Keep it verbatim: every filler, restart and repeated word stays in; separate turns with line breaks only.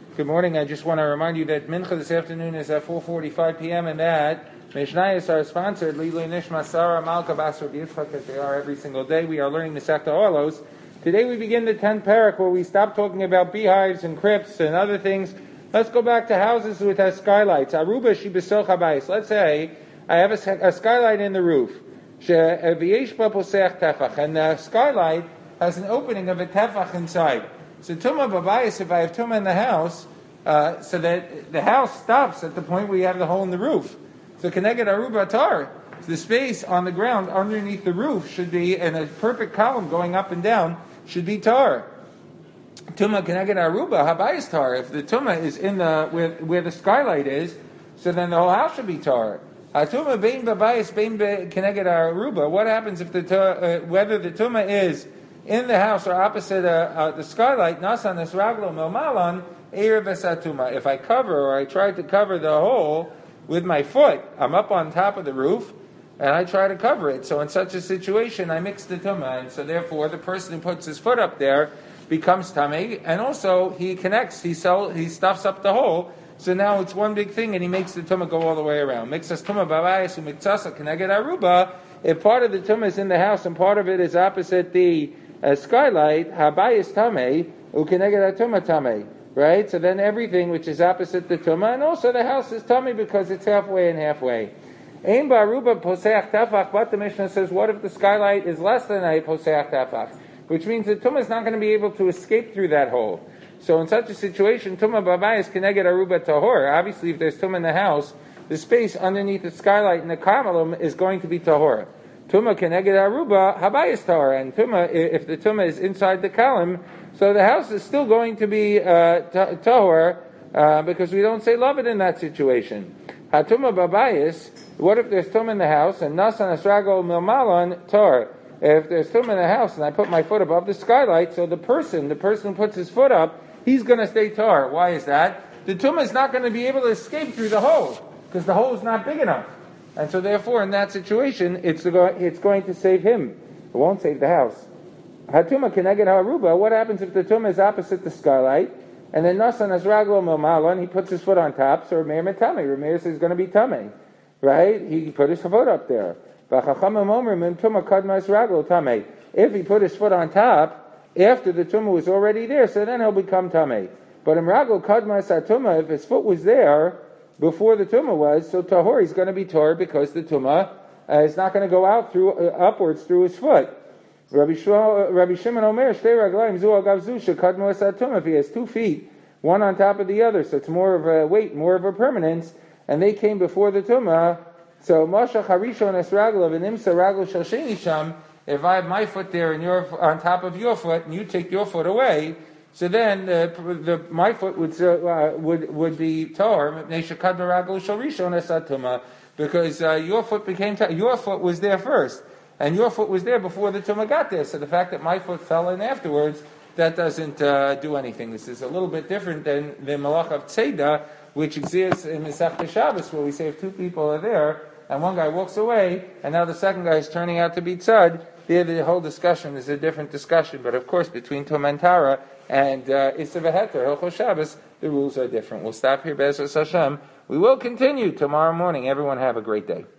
Good morning. I just want to remind you that Mincha this afternoon is at four forty-five p.m. and that Mishnayos are sponsored Lilui Nishma Sarah Malka Basar Yitzchak, as they are every single day. We are learning the Masechta Orlos. Today we begin the tenth parak where we stop talking about beehives and crypts and other things. Let's go back to houses with our skylights. Aruba shibesoch habayis. Let's say I have a, a skylight in the roof. And the skylight has an opening of a tefach inside. So Tumah Babayis, if I have Tumah in the house, uh, so that the house stops at the point where you have the hole in the roof. So Keneged Aruba Tar, the space on the ground underneath the roof should be, in a perfect column going up and down, should be tar. Tumah Keneged Aruba Habayis Tar. If the Tumah is in the where, where the skylight is, so then the whole house should be tar. Tumah Bein Babayis Bein Keneged Aruba. What happens if the uh, whether the Tumah is in the house or opposite uh, uh, the skylight, nasan esraglo melmalan eir besatuma. If I cover or I try to cover the hole with my foot, I'm up on top of the roof and I try to cover it. So in such a situation, I mix the tumah, and so therefore the person who puts his foot up there becomes tamei, and also he connects, he sell, he stuffs up the hole. So now it's one big thing, and he makes the tumah go all the way around. Mixas tumah babayis umiktsasa keneged aruba. If part of the tumah is in the house and part of it is opposite the a skylight, habayis tamei, ukeneged tumah tamei, right? So then everything which is opposite the tumah, and also the house is tamei because it's halfway and halfway. Ein ba'aruba poseach tafach, but the Mishnah says, what if the skylight is less than a poseach tafach? Which means the tumah is not going to be able to escape through that hole. So in such a situation, tumah babayis keneged aruba tahor. Obviously, if there's tumah in the house, the space underneath the skylight in the kamalum is going to be tahor. Tumah keneged aruba habayis tahor, and tumah, if the tumah is inside the column, so the house is still going to be uh, tahor, uh, because we don't say love it in that situation. Hatumah babayis. What if there's tumah in the house and nasan asrago milmalan tahor? If there's tumah in the house and I put my foot above the skylight, so the person, the person who puts his foot up, he's going to stay tar. Why is that? The tumah is not going to be able to escape through the hole because the hole is not big enough. And so therefore, in that situation, it's it's going to save him. It won't save the house. Hatuma keneged haruba. What happens if the tumah is opposite the skylight, and then nasan asraglo milmalan, he puts his foot on top, so Rameir metame. Rameir says is going to be tamei, right? He put his foot up there. If he put his foot on top after the tumah was already there, so then he'll become tamei. But in raglo kadma satuma, if his foot was there before the tumah was, so tahor, he's going to be tahor because the tumah uh, is not going to go out through uh, upwards through his foot. Rabbi Shimon Omer, shtei raglayim zu agav zu shekadma satuma. If he has two feet, one on top of the other, so it's more of a weight, more of a permanence, and they came before the tumah. So Moshe Harishon Esragla v'Nimsa Ragla Shel Sheni Sham. If I have my foot there and you're on top of your foot, and you take your foot away, so then uh, the, my foot would uh, would would be tar. Because uh, your foot became tar. Your foot was there first, and your foot was there before the tumah got there. So the fact that my foot fell in afterwards, that doesn't uh, do anything. This is a little bit different than the malach of tzeda, which exists in Masechta Shabbos, where we say if two people are there and one guy walks away, and now the second guy is turning out to be tzad, there the whole discussion is a different discussion. But of course, between Tum and Tara and uh, Issa v'Heter, Hilchos Shabbos, the rules are different. We'll stop here, Be'ezus Hashem. We will continue tomorrow morning. Everyone have a great day.